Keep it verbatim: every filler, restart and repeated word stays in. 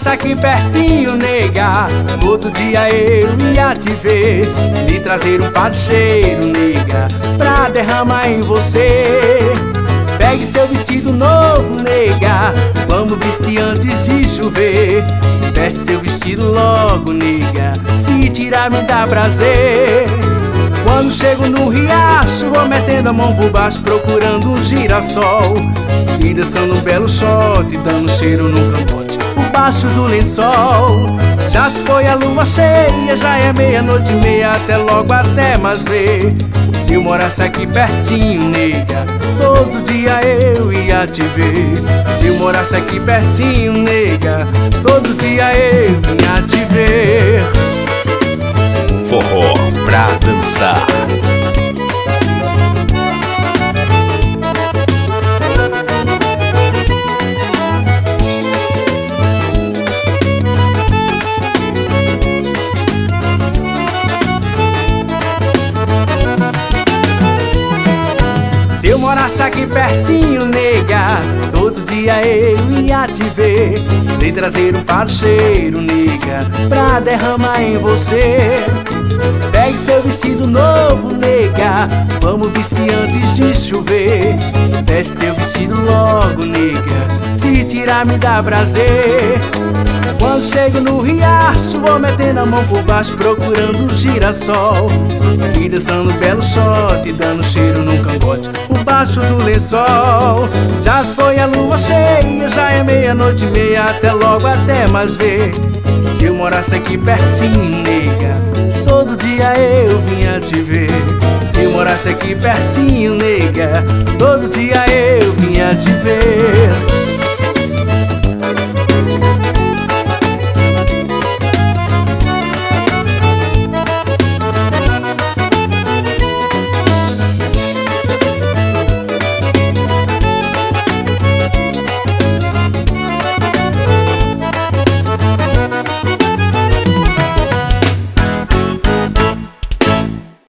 morasse aqui pertinho, nega, outro dia eu ia te ver, lhe trazer um par de cheiro, nega, pra derramar em você. Pegue seu vestido novo, nega, vamos vestir antes de chover. Veste seu vestido logo, nega, se tirar me dá prazer. Quando chego no riacho, vou metendo a mão por baixo, procurando um girassol, e dançando um belo shot, dando cheiro no cangote, por baixo do lençol. Já se foi a lua cheia, já é meia-noite e meia, até logo, até mais ver. Se eu morasse aqui pertinho, nega, todo dia eu ia te ver. Se eu morasse aqui pertinho, nega, todo dia eu ia te ver. Forró pra dançar. Se eu morasse aqui pertinho, nega, todo dia eu ia te ver, lhe trazer um par de cheiro, nega, pra derramar em você. Pegue seu vestido novo, nega, vamos vestir antes de chover. Veste seu vestido logo, nega, se tirar me dá prazer. Quando chego no riacho, vou metendo a mão por baixo, procurando um girassol, e dançando um belo shot, dando cheiro no cangote, por baixo do lençol. Já se foi a lua cheia, já é meia-noite e meia, até logo, até mais ver. Se eu morasse aqui pertinho, nega, todo dia eu vinha te ver. Se eu morasse aqui pertinho, nega, todo dia eu vinha te ver.